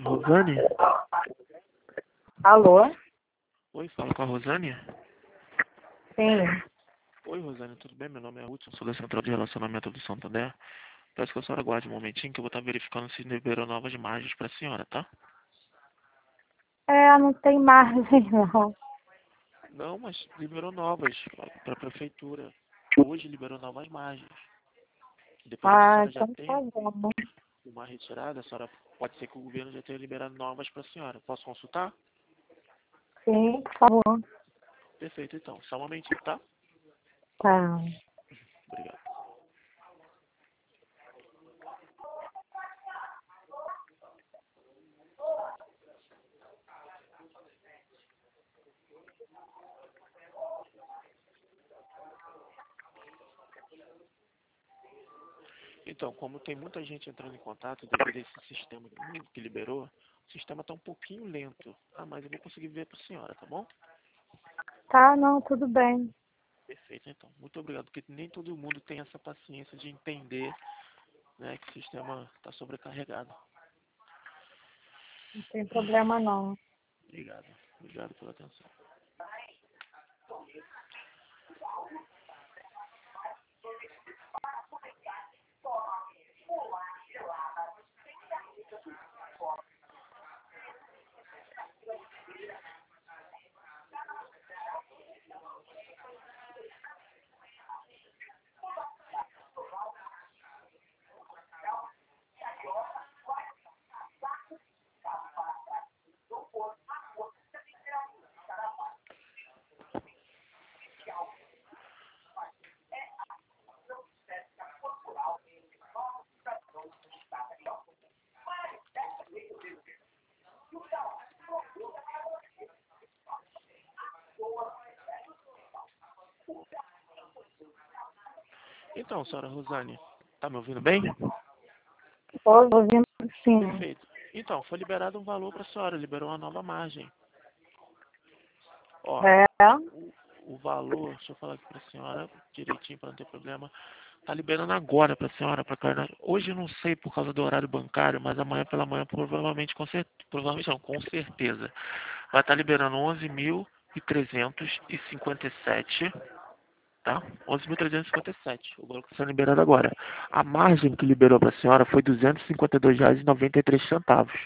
Rosane? Alô? Oi, fala com a Rosane? Sim. Oi, Rosane, tudo bem? Meu nome é Hudson, sou da Central de Relacionamento do Santander. Peço que a senhora aguarde um momentinho que eu vou estar verificando se liberou novas margens para a senhora, tá? Não tem margem, não. Não, mas liberou novas para a prefeitura. Hoje liberou novas margens. Independente se a senhora já Então tá tem bom. uma retirada, a senhora pode ser que o governo já tenha liberado novas para a senhora. Posso consultar? Sim, por favor. Perfeito, então. Só um momentinho, tá? Tá. Obrigado. Então, como tem muita gente entrando em contato devido a esse sistema novo que liberou, o sistema está um pouquinho lento. Ah, mas eu vou conseguir ver para a senhora, tá bom? Tá, não, tudo bem. Perfeito, então. Muito obrigado, porque nem todo mundo tem essa paciência de entender, né, que o sistema está sobrecarregado. Não tem problema, não. Obrigado. Obrigado pela atenção. Então, senhora Rosane, tá me ouvindo bem? Tô ouvindo sim. Perfeito. Então, foi liberado um valor para a senhora, liberou uma nova margem. Ó, É? o valor, deixa eu falar aqui para a senhora direitinho para não ter problema. Tá liberando agora para a senhora, para carne. Hoje eu não sei por causa do horário bancário, mas amanhã pela manhã provavelmente, provavelmente não, com certeza. Vai estar liberando 11.357, tá? 11.357, o valor que está sendo liberado agora. A margem que liberou para a senhora foi R$ 252,93.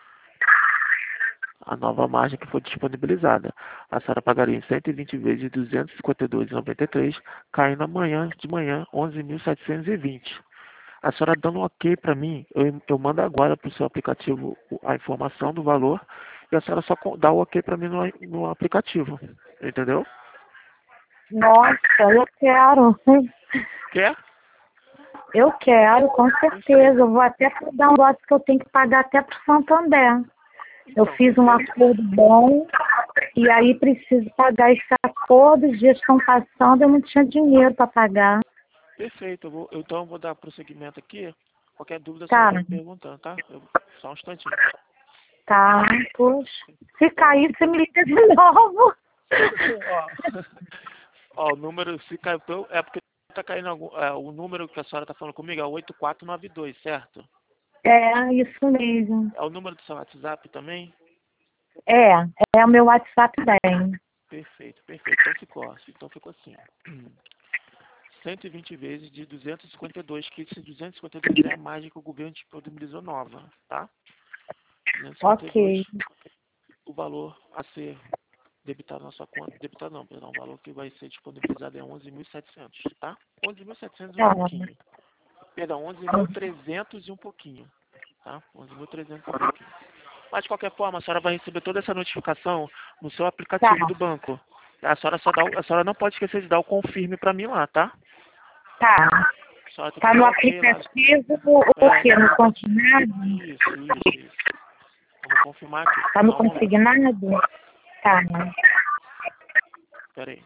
A nova margem que foi disponibilizada. A senhora pagaria em 120 vezes de 252,93, caindo amanhã de manhã 11.720. A senhora dando um ok para mim, eu mando agora para o seu aplicativo a informação do valor e a senhora só dá o ok para mim no aplicativo. Entendeu? Nossa, eu quero. Quer? Eu quero, com certeza. Eu vou até dar um negócio que eu tenho que pagar até pro Santander. Eu Então, fiz um perfeito. acordo bom e aí preciso pagar esse acordo. Os dias estão passando, eu não tinha dinheiro para pagar. Perfeito. Então eu vou dar prosseguimento aqui. Qualquer dúvida a senhora Tá, vai me perguntando, tá? Só um instantinho. tá, poxa. Se Então, cair, você me liga de novo. ó, ó, o número, se caiu, é porque tá caindo o número que a senhora tá falando comigo é 8492, certo? É, isso mesmo. É o número do seu WhatsApp também? É, é o meu WhatsApp também. Perfeito, perfeito. Então ficou assim. 120 vezes de 252, que esse 252 é a margem que o governo disponibilizou nova, tá? 252, Ok. o valor a ser debitado na sua conta, debitado não, perdão, o valor que vai ser disponibilizado é 11.700, tá? 11.700 e um Tá. pouquinho. Perdão, 11.300 e um pouquinho, tá? 11.300 e um pouquinho. Mas de qualquer forma, a senhora vai receber toda essa notificação no seu Tá. aplicativo do banco. A senhora não pode esquecer de dar o confirme para mim lá, tá? Tá. A senhora tem que Tá dar no ok lá. aplicativo ou o quê? No No aplicativo. consignado? Isso. Eu vou confirmar aqui. Tá no Só um momento. consignado? Tá. Pera aí.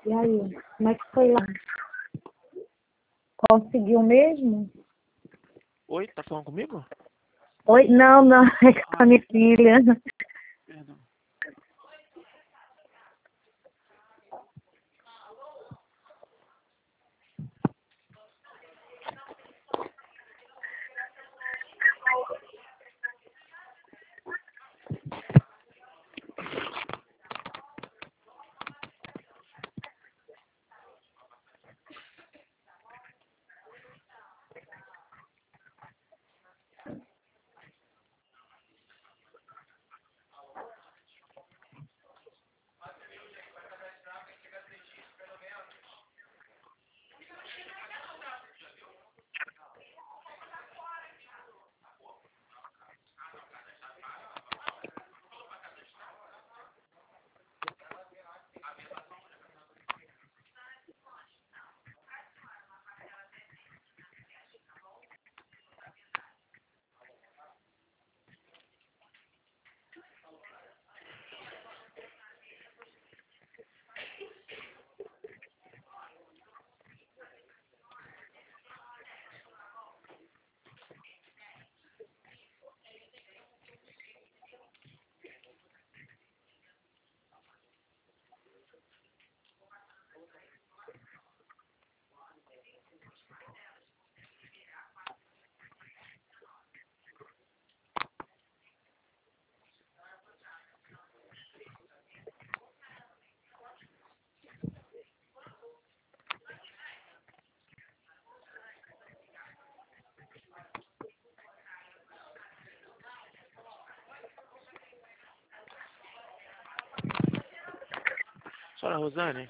E aí, como é que foi lá? Conseguiu mesmo? Oi, tá falando comigo? Oi? Não, não, é com a minha filha. Perdão. Senhora Rosane,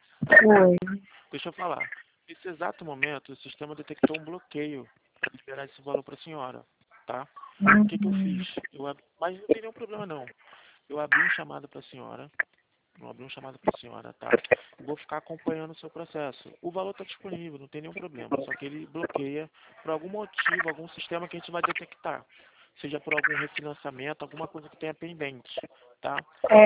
Oi. deixa eu falar. Nesse exato momento, o sistema detectou um bloqueio para liberar esse valor para a senhora, tá? O que eu Uhum. fiz? Mas não tem nenhum problema não. Eu abri um chamado para a senhora, não abri um chamado para a senhora, tá? Vou ficar acompanhando o seu processo. O valor está disponível, não tem nenhum problema. Só que ele bloqueia por algum motivo, algum sistema que a gente vai detectar. Seja por algum refinanciamento, alguma coisa que tenha pendente, tá?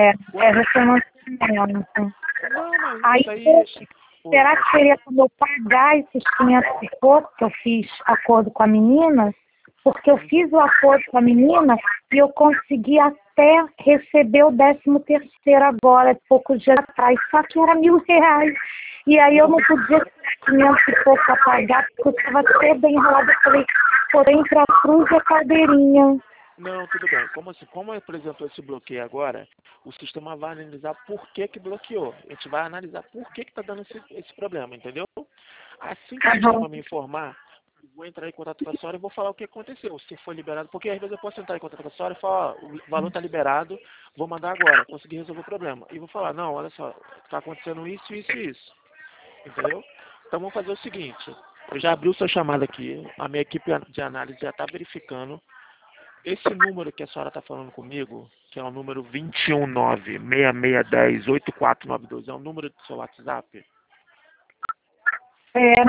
É refinanciamento. Não, mas Aí, isso aí... Oi, será pode que falar. seria como eu pagar esses 500 e pouco que eu fiz acordo com a menina? Porque eu fiz o acordo com a menina e eu consegui até receber o 13º agora, poucos dias atrás, só que era R$ 1.000. E aí eu não podia ter 500 e pouco para pagar, porque eu estava toda enrolada. Eu falei, porém, entre a cruz e a caldeirinha. Não, tudo bem. Como assim? Como apresentou esse bloqueio agora, o sistema vai analisar por que que bloqueou. A gente vai analisar por que que está dando esse problema, entendeu? Assim que o Aham. sistema me informar, eu vou entrar em contato com a senhora e vou falar o que aconteceu, se foi liberado. Porque às vezes eu posso entrar em contato com a senhora e falar, ó, o valor está liberado, vou mandar agora, consegui resolver o problema. E vou falar, não, olha só, está acontecendo isso, isso e isso. Entendeu? Então vamos fazer o seguinte, eu já abri o seu chamado aqui, a minha equipe de análise já está verificando. Esse número que a senhora está falando comigo, que é o número 219-6610-8492, é o número do seu WhatsApp? É,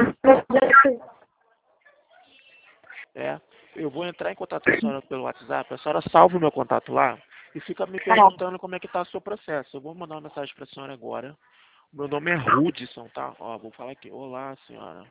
É. Eu vou entrar em contato com a senhora pelo WhatsApp, a senhora salva o meu contato lá e fica me tá. perguntando como é que está o seu processo. Eu vou mandar uma mensagem para a senhora agora. Meu nome é Hudson, tá? Ó, vou falar aqui. Olá, senhora.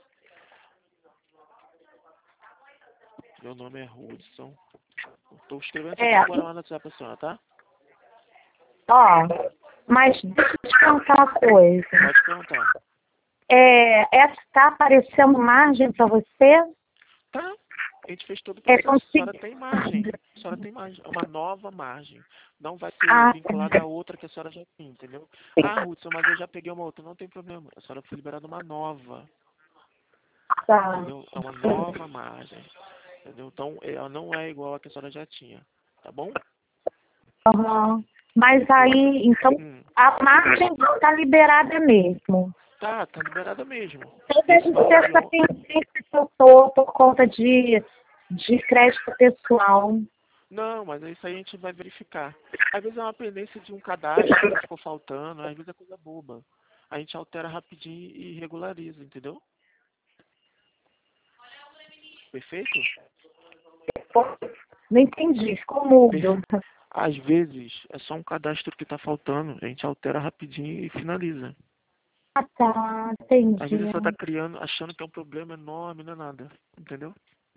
Meu nome é Hudson. Estou escrevendo isso aqui É, agora lá no WhatsApp para a senhora, tá? ó, mas deixa eu te perguntar uma coisa. Pode perguntar. Está aparecendo margem para você? Tá. A gente fez todo o É processo. A senhora conseguir. tem margem. A senhora tem margem. É uma nova margem. Não vai ser Ah, vinculada a outra que a senhora já tem, entendeu? Ah, Hudson, mas eu já peguei uma outra. Não tem problema. A senhora foi liberada uma nova. tá. Entendeu? É uma nova margem. Entendeu? Então, ela não é igual a que a senhora já tinha. Tá bom? Uhum. Mas Outra. aí, então, a margem está liberada mesmo. Tá liberada mesmo. Toda Esse valor de essa pendência que eu estou por conta de crédito pessoal. Não, mas isso aí a gente vai verificar. Às vezes é uma pendência de um cadastro que ficou faltando, às vezes é coisa boba. A gente altera rapidinho e regulariza, entendeu? Perfeito? Não entendi, ficou mudo. Às vezes é só um cadastro que está faltando, a gente altera rapidinho e finaliza. Ah, tá, Às vezes entendi. você tá criando, achando que é um problema enorme, não é nada. Entendeu?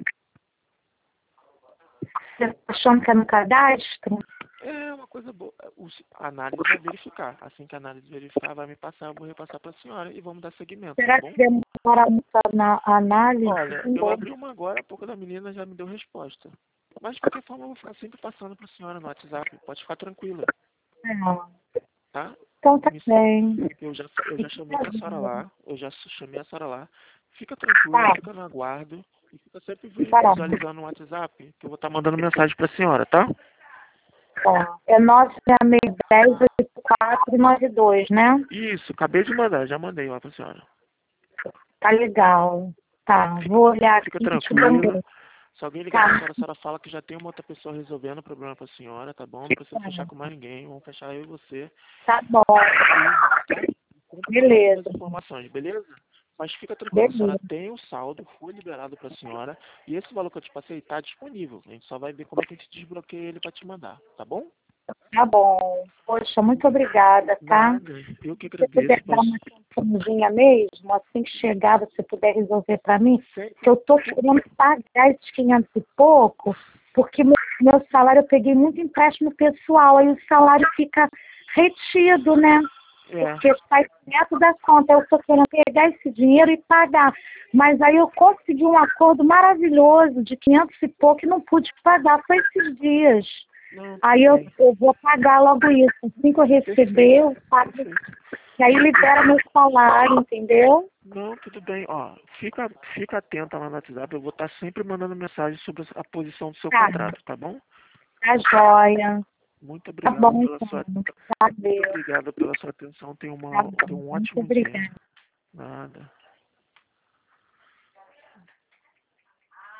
Você tá achando que é no cadastro? É uma coisa boa. A análise vai verificar. Assim que a análise verificar, vai me passar, eu vou repassar para a senhora e vamos dar seguimento, tá Será bom? que demora muito na análise? Olha, eu abri uma agora, há pouco da menina já me deu resposta. Mas de qualquer forma eu vou ficar sempre passando para a senhora no WhatsApp. Pode ficar tranquila, É. tá? Então tá Me- bem. eu já chamei a senhora lá, eu já chamei a senhora lá. Fica tranquila, Tá, fica no aguardo e fica sempre tá, visualizando no WhatsApp, que eu vou estar mandando mensagem para a senhora, tá? tá. É 966-10-8492, né? Isso, acabei de mandar, já mandei lá para a senhora. Tá legal. Tá, Fica, vou olhar fica aqui e te dou um tranquila. grito. Se alguém ligar pra Tá, senhora fala que já tem uma outra pessoa resolvendo o problema pra senhora, tá bom? Não precisa fechar com mais ninguém, vamos fechar eu e você. tá bom. E tá? Sempre passando Beleza, mais informações, beleza? Mas fica tranquila, a senhora beleza. tem o saldo, foi liberado pra senhora, e esse valor que eu te passei tá disponível. A gente só vai ver como é que a gente desbloqueia ele pra te mandar, tá bom? Tá bom. Poxa, muito obrigada, tá? Nada, eu que Se você puder agradeço. dar uma atençãozinha mesmo, assim que chegar, você puder resolver para mim, que Sempre. eu tô querendo pagar esses 500 e pouco, porque meu salário, eu peguei muito empréstimo pessoal, aí o salário fica retido, né? É, Porque sai direto da conta. Eu estou querendo pegar esse dinheiro e pagar. Mas aí eu consegui um acordo maravilhoso de 500 e pouco e não pude pagar. Foi esses dias. não, Aí tudo eu, bem. eu vou pagar logo isso. Assim que eu receber, Perfeito, eu pago. perfeito. E aí libera meu salário, entendeu? Não, tudo bem. Ó, fica atenta lá no WhatsApp. Eu vou estar sempre mandando mensagem sobre a posição do seu Tá, contrato, tá bom? tá joia. Muito Tá obrigado bom, pela então. sua, Tá, muito Deus. obrigado pela sua atenção. Tá Tenha bom. um Muito ótimo dia. obrigada. Nada.